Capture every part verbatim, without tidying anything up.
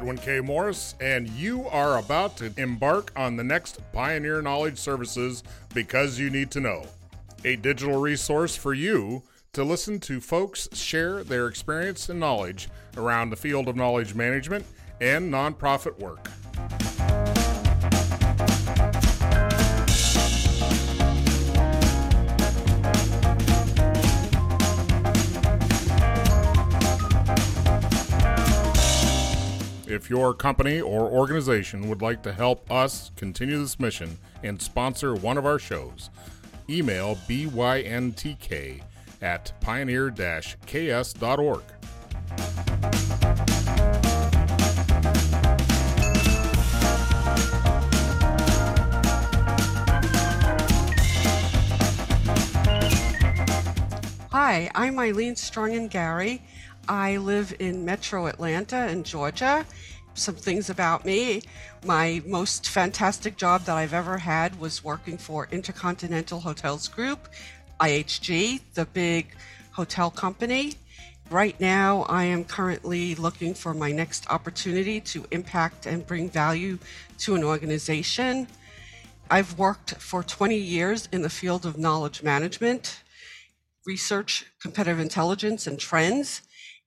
Edwin K. Morris, and you are about to embark on the next Pioneer Knowledge Services Because You Need to Know, a digital resource for you to listen to folks share their experience and knowledge around the field of knowledge management and nonprofit work. If your company or organization would like to help us continue this mission and sponsor one of our shows, email B Y N T K at pioneer dash k s dot org. Hi, I'm Eileen Strong and Gary. I live in Metro Atlanta in Georgia. Some things about me. My most fantastic job that I've ever had was working for Intercontinental Hotels Group, I H G, the big hotel company. Right now, I am currently looking for my next opportunity to impact and bring value to an organization. I've worked for twenty years in the field of knowledge management, research, competitive intelligence, and trends.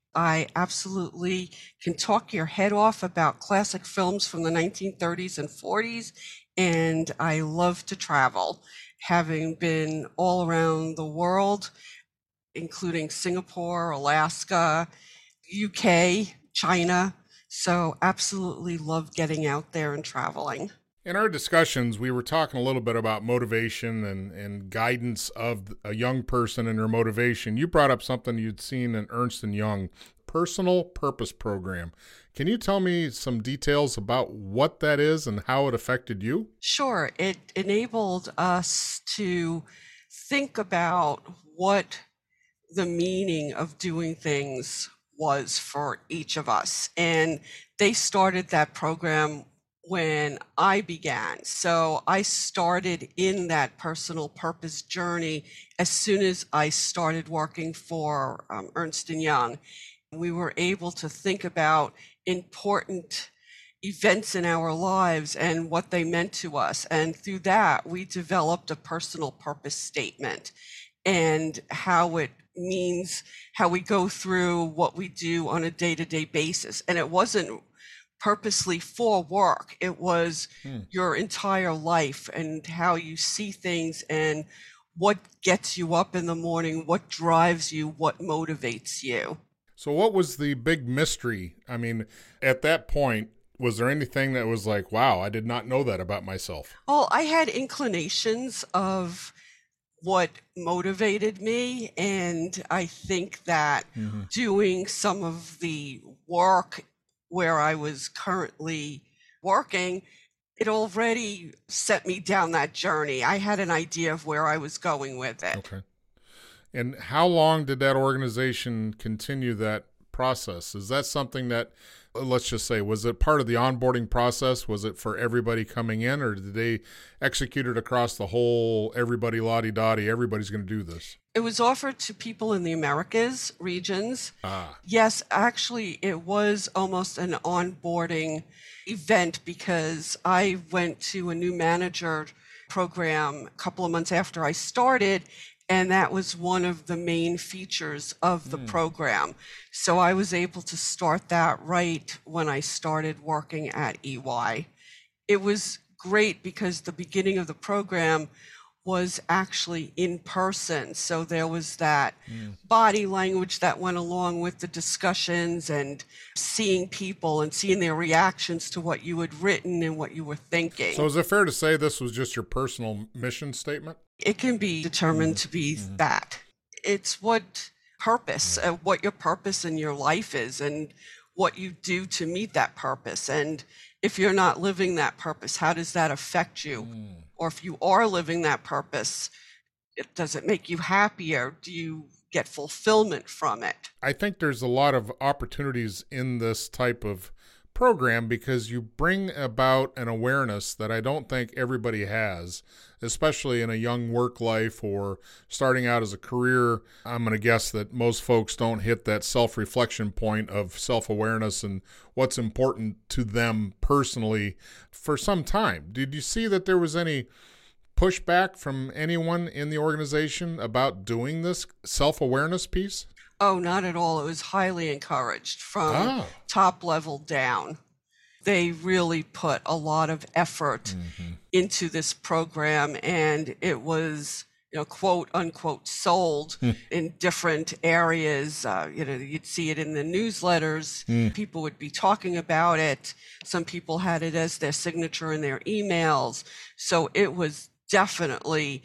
I absolutely can talk your head off about classic films from the nineteen thirties and forties, and I love to travel, having been all around the world, including Singapore, Alaska, U K, China. So absolutely love getting out there and traveling. In our discussions, we were talking a little bit about motivation and, and guidance of a young person and their motivation. You brought up something you'd seen in Ernst and Young, Personal Purpose Program. Can you tell me some details about what that is and how it affected you? Sure. It enabled us to think about what the meaning of doing things was for each of us. And they started that program when I began. So I started in that personal purpose journey as soon as I started working for um, Ernst and Young. We were able to think about important events in our lives and what they meant to us. And through that, we developed a personal purpose statement and how it means, how we go through what we do on a day-to-day basis. And it wasn't purposely for work. It was hmm. your entire life and how you see things and what gets you up in the morning, what drives you, what motivates you. So what was the big mystery? I mean, at that point, was there anything that was like, wow, I did not know that about myself? Well, I had inclinations of what motivated me. And I think that mm-hmm. doing some of the work where I was currently working, it already set me down that journey. I had an idea of where I was going with it. Okay. And how long did that organization continue that process? Is that something that, let's just say, was it part of the onboarding process? Was it for everybody coming in, or did they execute it across the whole, everybody la-di-da-di, everybody's going to do this? It was offered to people in the Americas regions. Ah. Yes, actually, it was almost an onboarding event because I went to a new manager program a couple of months after I started, and that was one of the main features of the mm. program. So I was able to start that right when I started working at E Y. It was great because the beginning of the program was actually in person. So there was that mm. body language that went along with the discussions and seeing people and seeing their reactions to what you had written and what you were thinking. So is it fair to say this was just your personal mission statement? It can be determined mm. to be mm. that. It's what purpose, mm. uh, what your purpose in your life is and what you do to meet that purpose. And if you're not living that purpose, how does that affect you? Mm. Or if you are living that purpose, it, does it make you happier? Do you get fulfillment from it? I think there's a lot of opportunities in this type of program because you bring about an awareness that I don't think everybody has, especially in a young work life or starting out as a career. I'm going to guess that most folks don't hit that self-reflection point of self-awareness and what's important to them personally for some time. Did you see that there was any pushback from anyone in the organization about doing this self-awareness piece? Oh, not at all. It was highly encouraged from Oh. top level down. They really put a lot of effort Mm-hmm. into this program, and it was, you know, quote unquote, sold in different areas. Uh, you know, you'd see it in the newsletters. Mm. People would be talking about it. Some people had it as their signature in their emails. So it was definitely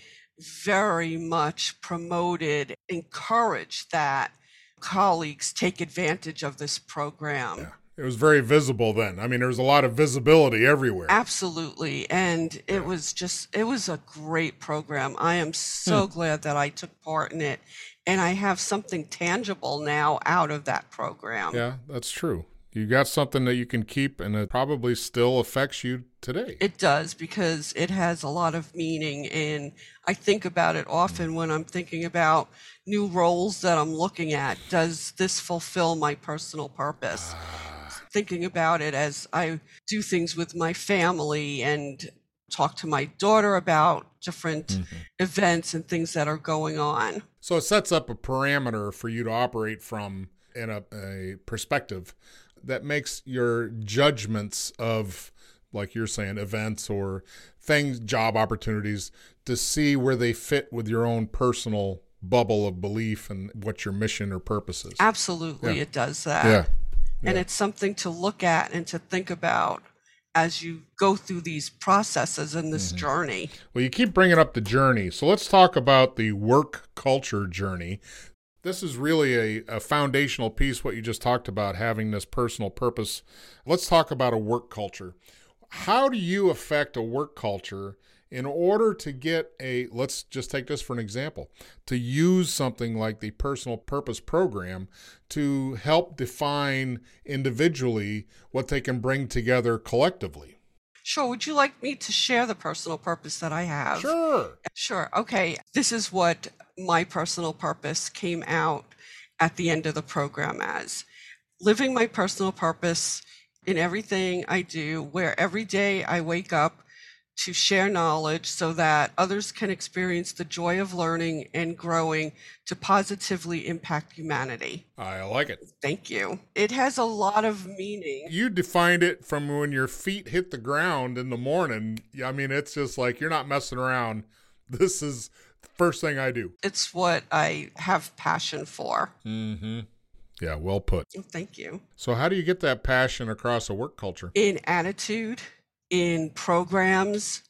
very much promoted, encouraged that colleagues take advantage of this program. Yeah. It was very visible then. I mean, there was a lot of visibility everywhere. Absolutely. And it Yeah. was just, it was a great program. I am so Hmm. glad that I took part in it. And I have something tangible now out of that program. Yeah, that's true. You got something that you can keep, and it probably still affects you today. It does, because it has a lot of meaning. And I think about it often when I'm thinking about new roles that I'm looking at. Does this fulfill my personal purpose? Ah, Thinking about it as I do things with my family and talk to my daughter about different mhm. events and things that are going on. So it sets up a parameter for you to operate from in a, a perspective that makes your judgments of, like you're saying, events or things, job opportunities, to see where they fit with your own personal bubble of belief and what your mission or purpose is. Absolutely, Yeah. it does that. Yeah. And Yeah. it's something to look at and to think about as you go through these processes in this Mhm. journey. Well, you keep bringing up the journey. So let's talk about the work culture journey. This is really a, a foundational piece, what you just talked about, having this personal purpose. Let's talk about a work culture. How do you affect a work culture in order to get a, let's just take this for an example, to use something like the personal purpose program to help define individually what they can bring together collectively? Sure, would you like me to share the personal purpose that I have? Sure. Sure. Okay. This is what my personal purpose came out at the end of the program as. Living my personal purpose in everything I do, where every day I wake up to share knowledge so that others can experience the joy of learning and growing to positively impact humanity. I like it. Thank you. It has a lot of meaning. You defined it from when your feet hit the ground in the morning. I mean, it's just like you're not messing around. This is the first thing I do. It's what I have passion for. Mm-hmm. Yeah, well put. Thank you. So how do you get that passion across a work culture? In attitude, in programs,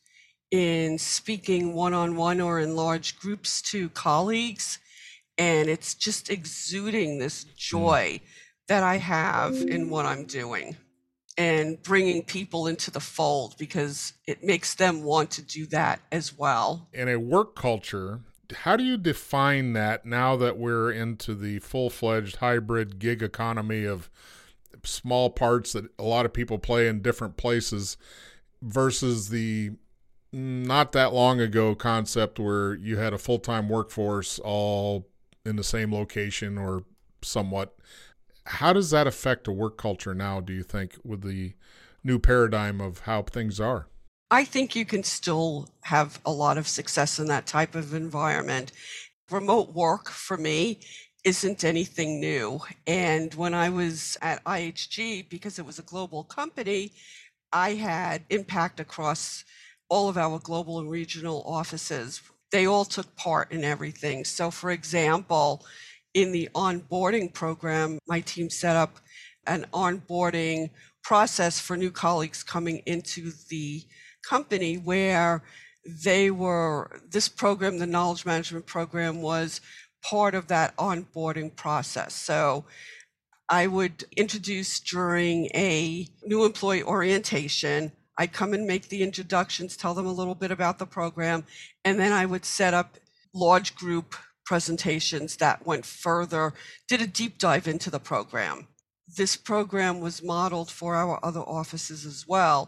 in speaking one-on-one or in large groups to colleagues. And it's just exuding this joy that I have in what I'm doing and bringing people into the fold, because it makes them want to do that as well. In a work culture, how do you define that now that we're into the full-fledged hybrid gig economy of small parts that a lot of people play in different places versus the not that long ago concept where you had a full-time workforce all in the same location or somewhat? How does that affect a work culture now, do you think, with the new paradigm of how things are? I think you can still have a lot of success in that type of environment. Remote work for me isn't anything new. And when I was at I H G, because it was a global company, I had impact across all of our global and regional offices. They all took part in everything. So for example, in the onboarding program, my team set up an onboarding process for new colleagues coming into the company where they were, this program, the knowledge management program, was part of that onboarding process. So I would introduce during a new employee orientation. I'd come and make the introductions, tell them a little bit about the program, and then I would set up large group presentations that went further, did a deep dive into the program. this program was modeled for our other offices as well.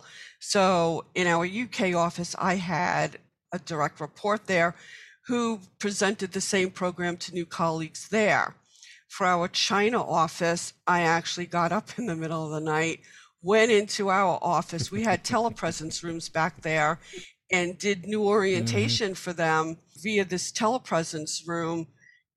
So in our U K office, I had a direct report there who presented the same program to new colleagues there. For our China office, I actually got up in the middle of the night, went into our office. We had telepresence rooms back there and did new orientation mm-hmm. for them via this telepresence room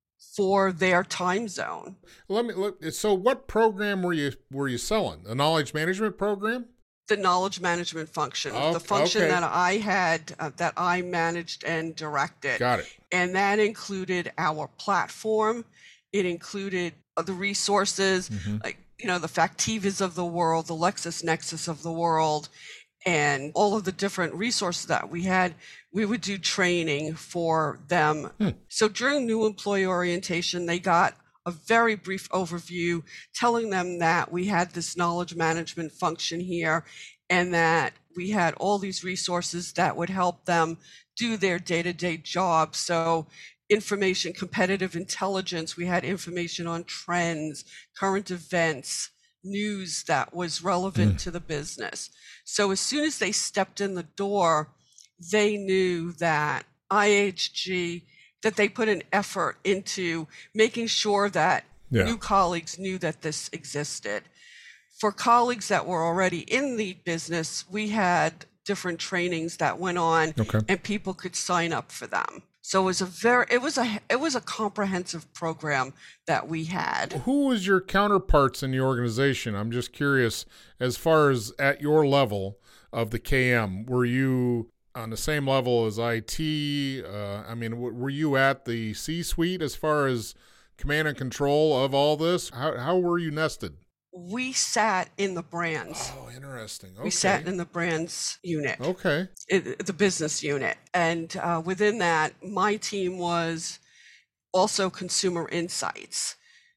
for their time zone. Let me look. So what program were you were you selling? A knowledge management program? The knowledge management function, oh, the function okay. that I had, uh, that I managed and directed. Got it. And that included our platform. It included the resources, mm-hmm. like, you know, the Factivas of the world, the LexisNexis of the world, and all of the different resources that we had. We would do training for them. Hmm. So during new employee orientation, they got a very brief overview telling them that we had this knowledge management function here and that we had all these resources that would help them do their day-to-day job. So information, competitive intelligence, we had information on trends, current events, news that was relevant mm. to the business. So as soon as they stepped in the door, they knew that I H G, that they put an effort into making sure that yeah. new colleagues knew that this existed. For colleagues that were already in the business, we had different trainings that went on okay. and people could sign up for them. So it was a very, it was a, it was a comprehensive program that we had. Who was your counterparts in the organization? I'm just curious, as far as at your level of the K M, were you on the same level as I T? Uh, I mean, w- were you at the C-suite as far as command and control of all this? How how were you nested? We sat in the brands. Oh, interesting. Okay. We sat in the brands unit. Okay. It, the business unit. And uh, within that, my team was also consumer insights.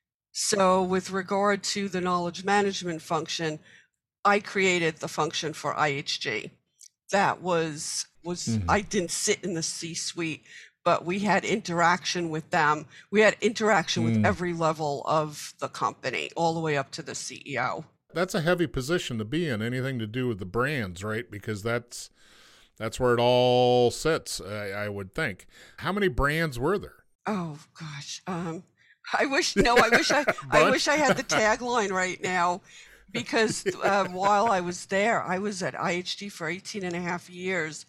So with regard to the knowledge management function, I created the function for I H G. That was, was mm-hmm. I didn't sit in the C-suite, but we had interaction with them. We had interaction mm. with every level of the company, all the way up to the C E O. That's a heavy position to be in, anything to do with the brands, right? Because that's that's where it all sits, I, I would think. How many brands were there? Oh gosh, um, I wish no, I wish I, I wish I had the tagline right now, because uh, while I was there, I was at I H G for eighteen and a half years,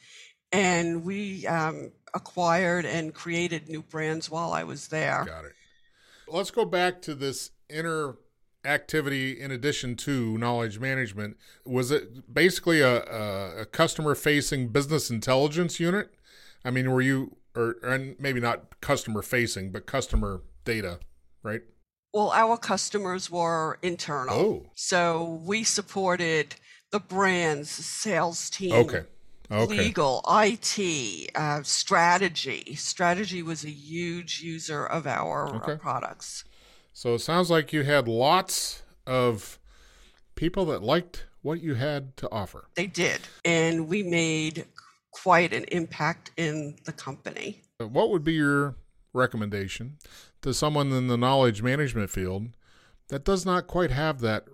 and we um, acquired and created new brands while I was there. Got it. Let's go back to this inner activity in addition to knowledge management. Was it basically a, a, a customer-facing business intelligence unit? I mean, were you, or and maybe not customer-facing, but customer data, right? Well, our customers were internal. Oh. So we supported the brands, sales team. Okay. Okay. Legal, I T, uh, strategy. Strategy was a huge user of our okay. uh, products. So it sounds like you had lots of people that liked what you had to offer. They did. And we made quite an impact in the company. What would be your recommendation to someone in the knowledge management field that does not quite have that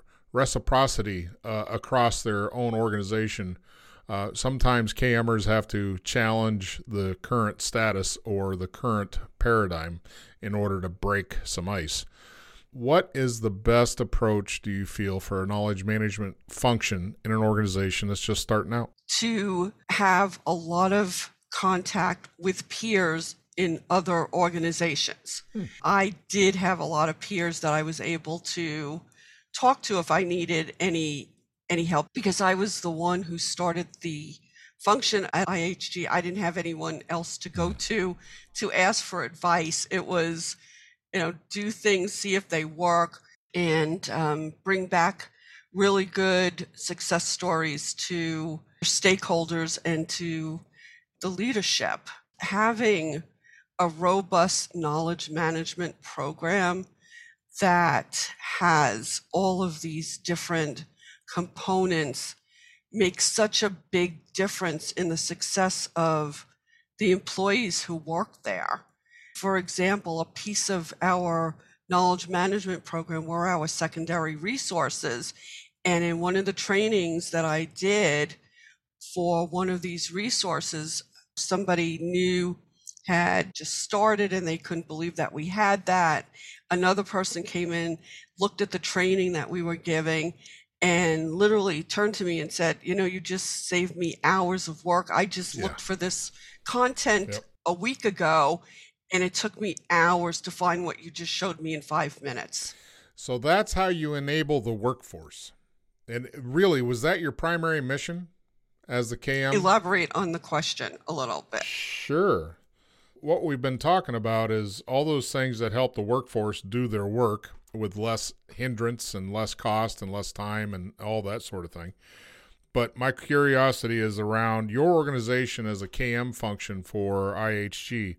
reciprocity uh, across their own organization? Uh, sometimes K Mers have to challenge the current status or the current paradigm in order to break some ice. What is the best approach, do you feel, for a knowledge management function in an organization that's just starting out? To have a lot of contact with peers in other organizations. Hmm. I did have a lot of peers that I was able to talk to if I needed any any help, because I was the one who started the function at I H G. I didn't have anyone else to go to to ask for advice. It was, you know, do things, see if they work, and um, bring back really good success stories to stakeholders and to the leadership. Having a robust knowledge management program that has all of these different components makes such a big difference in the success of the employees who work there. For example, a piece of our knowledge management program were our secondary resources. And in one of the trainings that I did for one of these resources, somebody new had just started and they couldn't believe that we had that. Another person came in, looked at the training that we were giving, and literally turned to me and said, you know, you just saved me hours of work. I just Yeah. looked for this content Yep. a week ago, and it took me hours to find what you just showed me in five minutes. So that's how you enable the workforce. And really, was that your primary mission as the K M? Elaborate on the question a little bit. Sure. What we've been talking about is all those things that help the workforce do their work with less hindrance and less cost and less time and all that sort of thing. But my curiosity is around your organization as a K M function for I H G.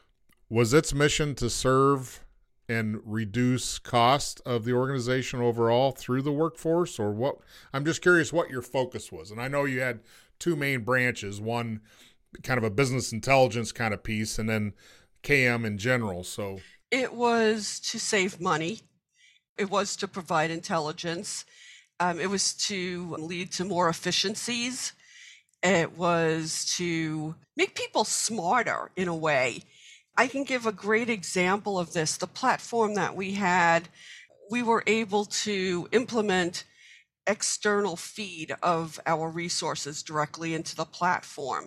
Was its mission to serve and reduce cost of the organization overall through the workforce, or what? I'm just curious what your focus was. And I know you had two main branches, one kind of a business intelligence kind of piece, and then K M in general. So it was to save money. It was to provide intelligence. Um, it was to lead to more efficiencies. It was to make people smarter in a way. I can give a great example of this. The platform that we had, we were able to implement external feed of our resources directly into the platform.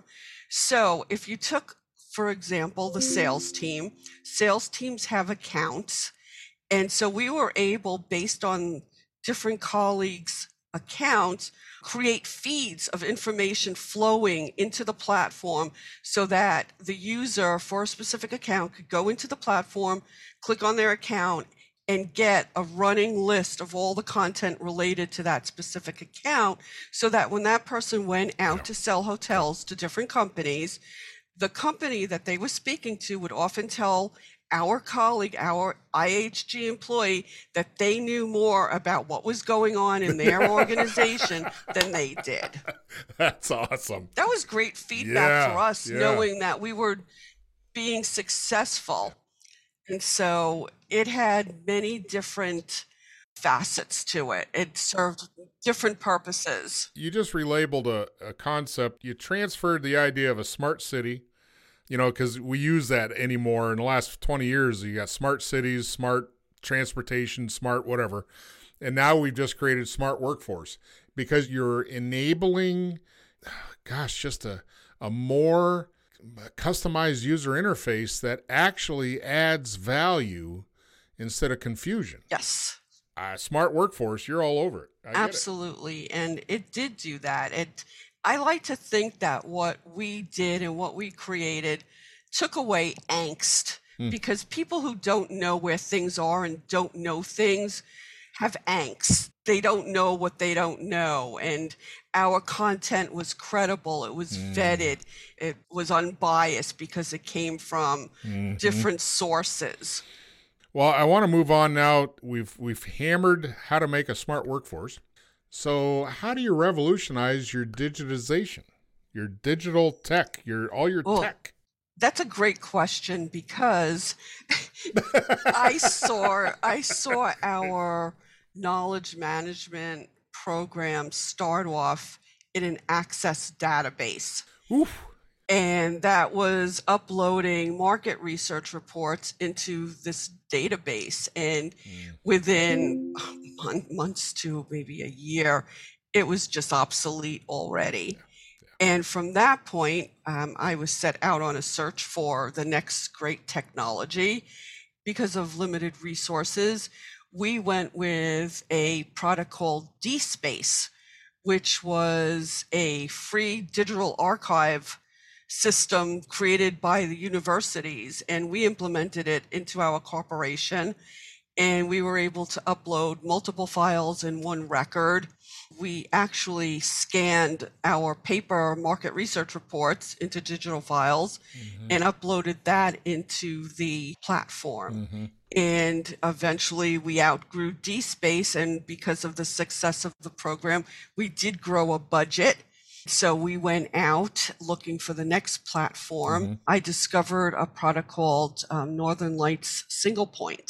So if you took, for example, the sales team, sales teams have accounts. And so we were able, based on different colleagues' accounts, create feeds of information flowing into the platform so that the user for a specific account could go into the platform, click on their account, and get a running list of all the content related to that specific account, so that when that person went out to sell hotels to different companies, the company that they were speaking to would often tell our colleague, our I H G employee, that they knew more about what was going on in their organization than they did. That's awesome. That was great feedback Yeah, for us, yeah. knowing that we were being successful. And so it had many different facets to it. It served different purposes. You just relabeled a, a concept. You transferred the idea of a smart city, you know, because we use that anymore. In the last twenty years, you got smart cities, smart transportation, smart whatever. And now we've just created smart workforce because you're enabling, gosh, just a, a more customized user interface that actually adds value instead of confusion. Yes. Uh, smart workforce, you're all over it. I get it. Absolutely. And it did do that. It I like to think that what we did and what we created took away angst, Hmm. because people who don't know where things are and don't know things have angst. They don't know what they don't know. And our content was credible. It was Mm. vetted. It was unbiased because it came from Mhm. different sources. Well, I want to move on now. We've we've hammered how to make a smart workforce. So, how do you revolutionize your digitization, your digital tech, your all your Oh, tech? That's a great question, because I saw I saw our knowledge management program start off in an Access database. Oof. And that was uploading market research reports into this database. And Mm. within mon- months to maybe a year, it was just obsolete already. And from that point, um, I was set out on a search for the next great technology. Because of limited resources, we went with a product called DSpace, which was a free digital archive system created by the universities, and we implemented it into our corporation, and we were able to upload multiple files in one record. We actually scanned our paper market research reports into digital files Mhm. and uploaded that into the platform. Mhm. And eventually we outgrew DSpace, and because of the success of the program, we did grow a budget. So we went out looking for the next platform. Mhm. I discovered a product called um, Northern Lights Single Point. Hmm.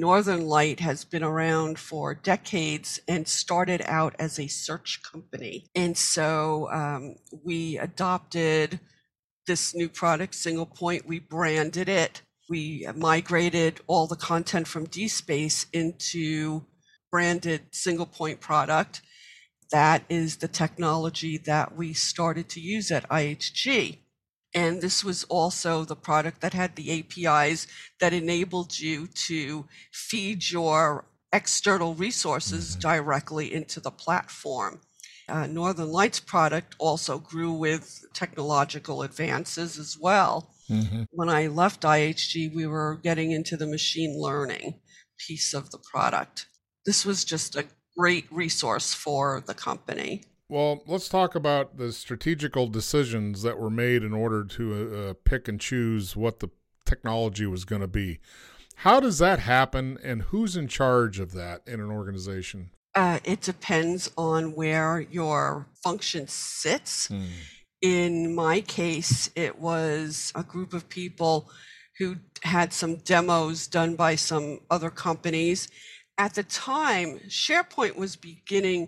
Northern Light has been around for decades and started out as a search company. And so um, we adopted this new product, Single Point. We branded it. We migrated all the content from DSpace into branded Single Point product. That is the technology that we started to use at I H G. And this was also the product that had the A P Is that enabled you to feed your external resources mm-hmm. directly into the platform. Uh, Northern Lights product also grew with technological advances as well. Mm-hmm. When I left I H G, we were getting into the machine learning piece of the product. This was just a great resource for the company. Well, let's talk about the strategical decisions that were made in order to uh, pick and choose what the technology was going to be. How does that happen, and who's in charge of that in an organization? Uh, it depends on where your function sits. Hmm. In my case, it was a group of people who had some demos done by some other companies. At the time, SharePoint was beginning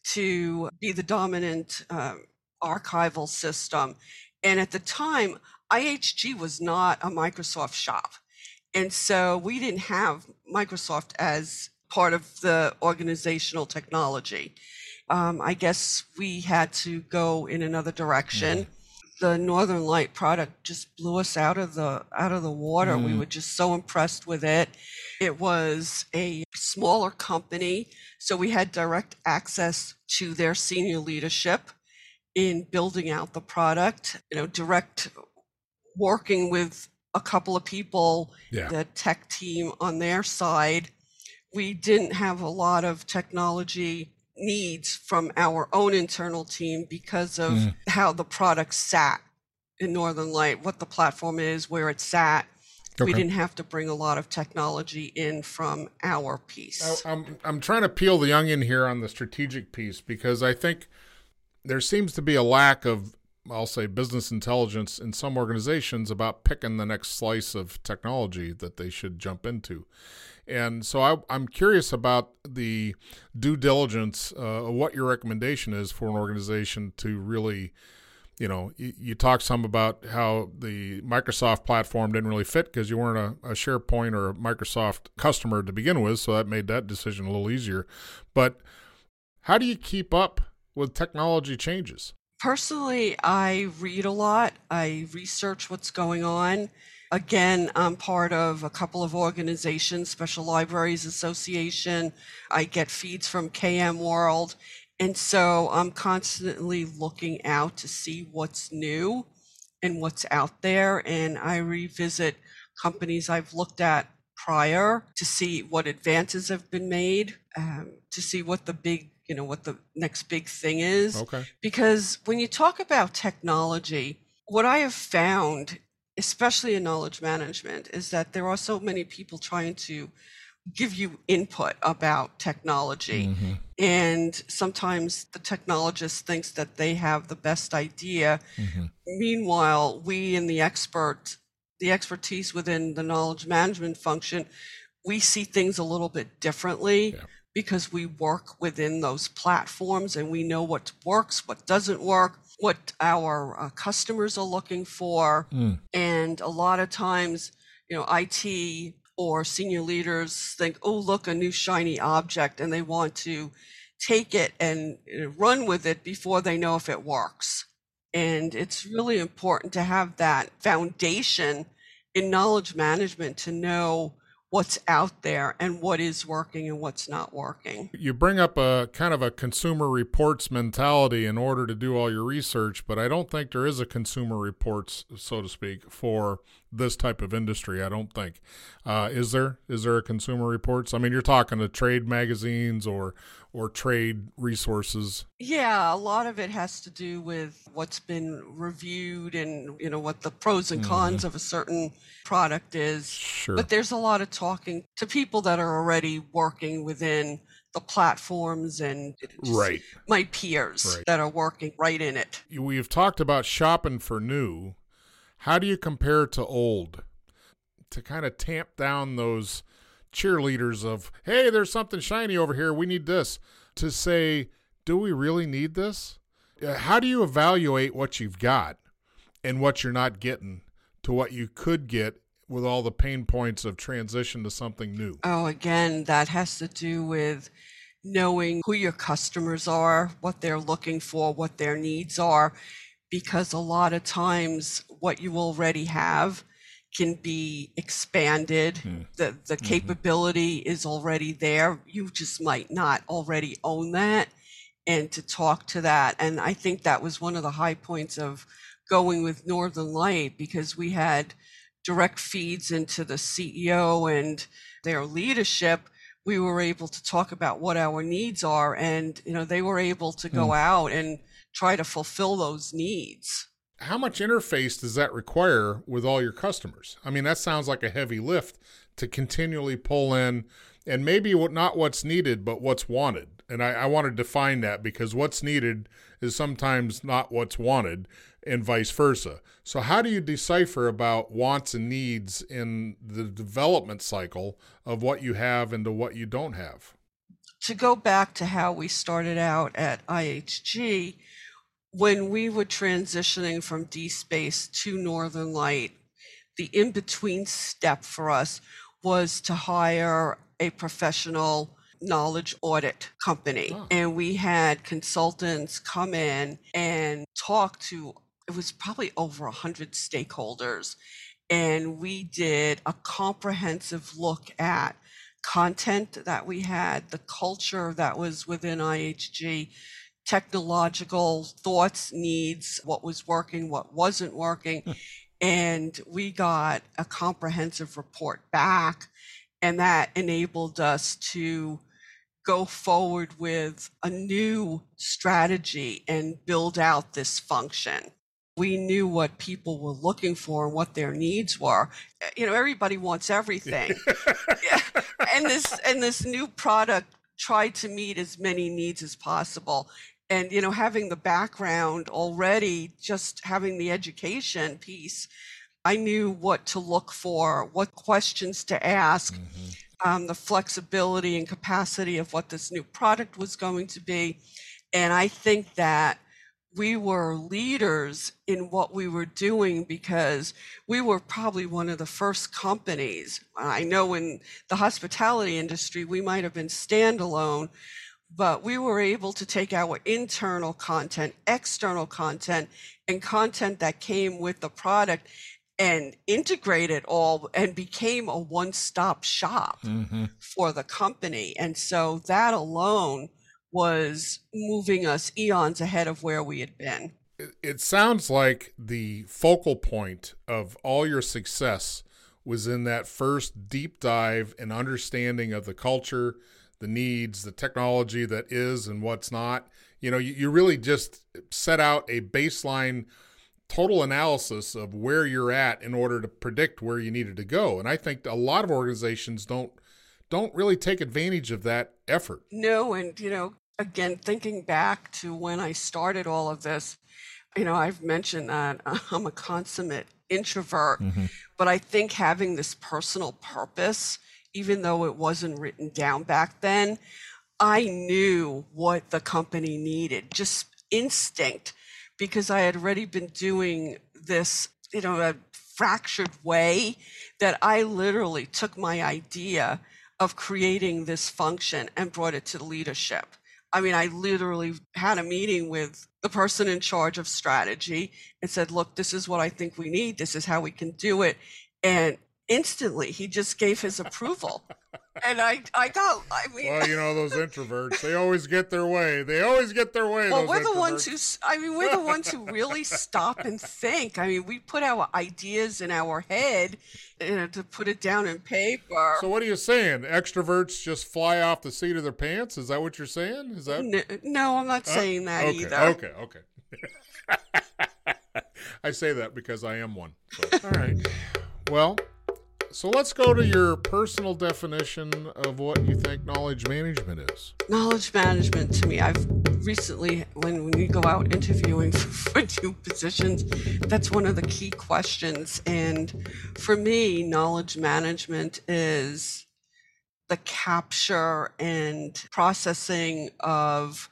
to be the dominant uh, archival system. And at the time, I H G was not a Microsoft shop. And so we didn't have Microsoft as part of the organizational technology. Um, I guess we had to go in another direction. Mm. The Northern Light product just blew us out of the out of the water. Mm. We were just so impressed with it. It was a smaller company, so we had direct access to their senior leadership in building out the product. You know, direct working with a couple of people, yeah. the tech team on their side. We didn't have a lot of technology needs from our own internal team because of mm. how the product sat in Northern Light, what the platform is, where it sat. Okay. We didn't have to bring a lot of technology in from our piece. I, I'm I'm trying to peel the onion here on the strategic piece, because I think there seems to be a lack of, I'll say, business intelligence in some organizations about picking the next slice of technology that they should jump into. And so I, I'm curious about the due diligence, uh, what your recommendation is for an organization to really, you know, you, you talk some about how the Microsoft platform didn't really fit because you weren't a, a SharePoint or a Microsoft customer to begin with, so that made that decision a little easier. But how do you keep up with technology changes? Personally, I read a lot. I research what's going on. Again, I'm part of a couple of organizations, Special Libraries Association. I get feeds from K M World. And so I'm constantly looking out to see what's new and what's out there. And I revisit companies I've looked at prior to see what advances have been made, um, to see what the big, you know, what the next big thing is. Okay. Because when you talk about technology, what I have found, especially in knowledge management, is that there are so many people trying to give you input about technology. Mm-hmm. And sometimes the technologist thinks that they have the best idea. Mm-hmm. Meanwhile, we in the expert, the expertise within the knowledge management function, we see things a little bit differently. Yeah. Because we work within those platforms and we know what works, what doesn't work, what our uh, customers are looking for. Mm. And a lot of times, you know, I T or senior leaders think, oh, look, a new shiny object, and they want to take it and run with it before they know if it works. And it's really important to have that foundation in knowledge management to know what's out there and what is working and what's not working. You bring up a kind of a consumer reports mentality in order to do all your research, but I don't think there is a consumer reports, so to speak, for this type of industry. I don't think. Uh, is there? Is there a consumer reports? I mean, you're talking to trade magazines or or trade resources. Yeah, a lot of it has to do with what's been reviewed and, you know, what the pros and cons mm-hmm. of a certain product is. Sure. But there's a lot of talking to people that are already working within the platforms and right. my peers right. that are working right in it. We've talked about shopping for new. How do you compare to old? To kind of tamp down those cheerleaders of, hey, there's something shiny over here. We need this. To say, do we really need this? Uh, How do you evaluate what you've got and what you're not getting to what you could get with all the pain points of transition to something new? Oh, again, that has to do with knowing who your customers are, what they're looking for, what their needs are, because a lot of times what you already have can be expanded. Hmm. The the Mhm. capability is already there. You just might not already own that. And to talk to that. And I think that was one of the high points of going with Northern Light, because we had direct feeds into the C E O and their leadership. We were able to talk about what our needs are, and you know they were able to go Hmm. out and try to fulfill those needs. How much interface does that require with all your customers? I mean, that sounds like a heavy lift to continually pull in, and maybe what not what's needed, but what's wanted. And I, I want to define that, because what's needed is sometimes not what's wanted, and vice versa. So how do you decipher about wants and needs in the development cycle of what you have and to what you don't have? To go back to how we started out at I H G, when we were transitioning from D-Space to Northern Light, the in-between step for us was to hire a professional knowledge audit company. Oh. And we had consultants come in and talk to, it was probably over one hundred stakeholders. And we did a comprehensive look at content that we had, the culture that was within I H G, technological thoughts, needs, what was working, what wasn't working. And we got a comprehensive report back, and that enabled us to go forward with a new strategy and build out this function. We knew what people were looking for and what their needs were. You know, everybody wants everything. Yeah. And this and this new product tried to meet as many needs as possible. And, you know, having the background already, just having the education piece, I knew what to look for, what questions to ask, Mm-hmm. um, the flexibility and capacity of what this new product was going to be. And I think that we were leaders in what we were doing, because we were probably one of the first companies. I know in the hospitality industry, we might have been standalone, but we were able to take our internal content, external content, and content that came with the product and integrate it all and became a one-stop shop Mm-hmm. for the company. And so that alone was moving us eons ahead of where we had been. It, it sounds like the focal point of all your success was in that first deep dive and understanding of the culture, the needs, the technology that is and what's not. You know, you, you really just set out a baseline total analysis of where you're at in order to predict where you needed to go. And I think a lot of organizations don't don't really take advantage of that effort. No, and you know, again, thinking back to when I started all of this, you know, I've mentioned that I'm a consummate introvert, Mm-hmm. but I think having this personal purpose, even though it wasn't written down back then, I knew what the company needed, just instinct, because I had already been doing this, you know, a fractured way, that I literally took my idea of creating this function and brought it to the leadership. I mean, I literally had a meeting with the person in charge of strategy and said, look, this is what I think we need. This is how we can do it. And instantly he just gave his approval. And I, I got, I mean, Well, you know, those introverts, they always get their way. They always get their way. well, those we're the ones introverts. who, s- I mean, we're the ones who really stop and think. I mean, we put our ideas in our head, you know, to put it down in paper. So what are you saying? Extroverts just fly off the seat of their pants? Is that what you're saying? Is that N- no, I'm not Huh? saying that okay, either. Okay, okay. I say that because I am one. So, all right. Well, so let's go to your personal definition of what you think knowledge management is. Knowledge management to me, I've recently, when, when we go out interviewing for, for new positions, that's one of the key questions. And for me, knowledge management is the capture and processing of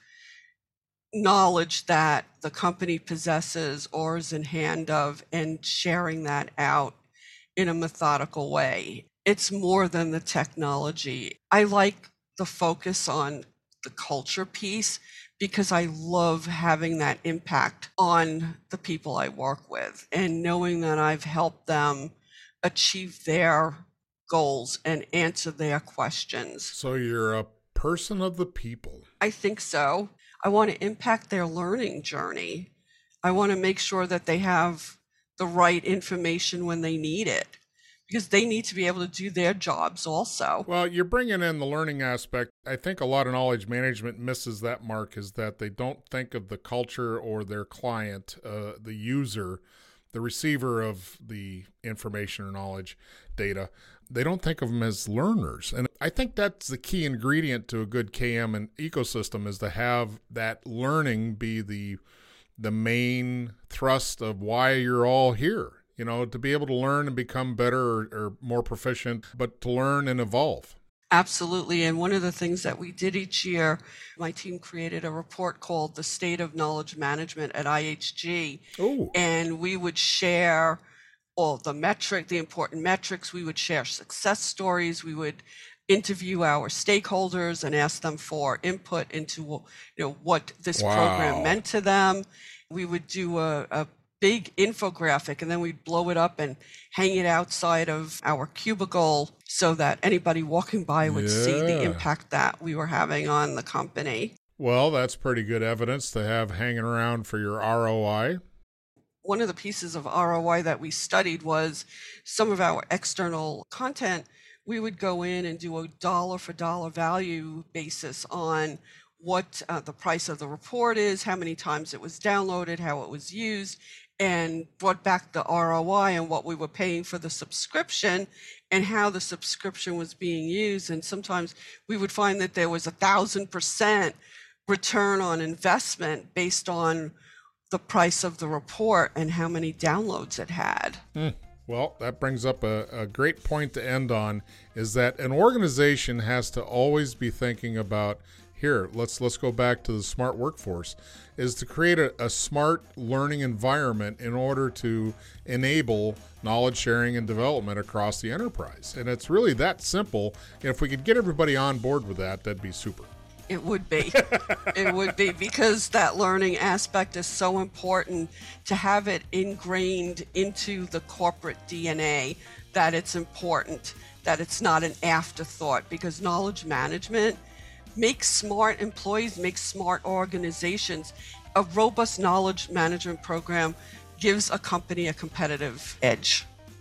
knowledge that the company possesses or is in hand of, and sharing that out in a methodical way. It's more than the technology. I like the focus on the culture piece because I love having that impact on the people I work with and knowing that I've helped them achieve their goals and answer their questions. So you're a person of the people. I think so. I want to impact their learning journey. I want to make sure that they have the right information when they need it, because they need to be able to do their jobs also. Well, you're bringing in the learning aspect. I think a lot of knowledge management misses that mark, is that they don't think of the culture or their client, uh, the user, the receiver of the information or knowledge data. They don't think of them as learners. And I think that's the key ingredient to a good K M and ecosystem, is to have that learning be the the main thrust of why you're all here. You know, to be able to learn and become better or, or more proficient, but to learn and evolve. Absolutely. And one of the things that we did each year, my team created a report called The State of Knowledge Management at I H G. Ooh. And we would share all the metric, the important metrics. We would share success stories. We would interview our stakeholders and ask them for input into, you know, what this Wow. program meant to them. We would do a, a big infographic, and then we'd blow it up and hang it outside of our cubicle so that anybody walking by would see the Yeah. impact that we were having on the company. Well, that's pretty good evidence to have hanging around for your R O I. One of the pieces of R O I that we studied was some of our external content. We would go in and do a dollar for dollar value basis on what uh, the price of the report is, how many times it was downloaded, how it was used, and brought back the R O I and what we were paying for the subscription and how the subscription was being used. And sometimes we would find that there was a thousand percent return on investment based on the price of the report and how many downloads it had. Hmm. Well, that brings up a, a great point to end on, is that an organization has to always be thinking about, here, let's let's go back to the smart workforce, is to create a, a smart learning environment in order to enable knowledge sharing and development across the enterprise. And it's really that simple. And if we could get everybody on board with that, that'd be super. It would be. It would be, because that learning aspect is so important to have it ingrained into the corporate D N A, that it's important, that it's not an afterthought, because knowledge management makes smart employees, makes smart organizations. A robust knowledge management program gives a company a competitive edge.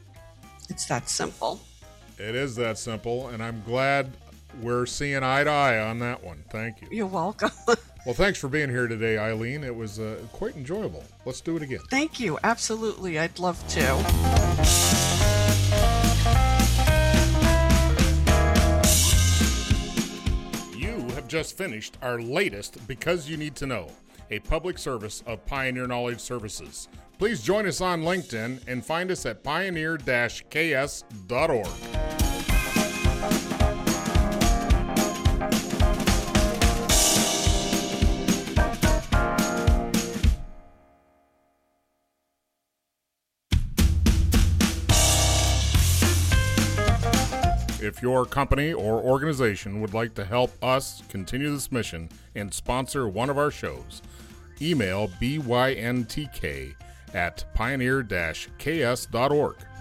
It's that simple. It is that simple, and I'm glad we're seeing eye to eye on that one. Thank you. You're welcome. Well, thanks for being here today, Eileen. It was uh, quite enjoyable. Let's do it again. Thank you. Absolutely. I'd love to. You have just finished our latest Because You Need to Know, a public service of Pioneer Knowledge Services. Please join us on LinkedIn and find us at pioneer dash k s dot org. If your company or organization would like to help us continue this mission and sponsor one of our shows, email B Y N T K at pioneer dash k s dot org.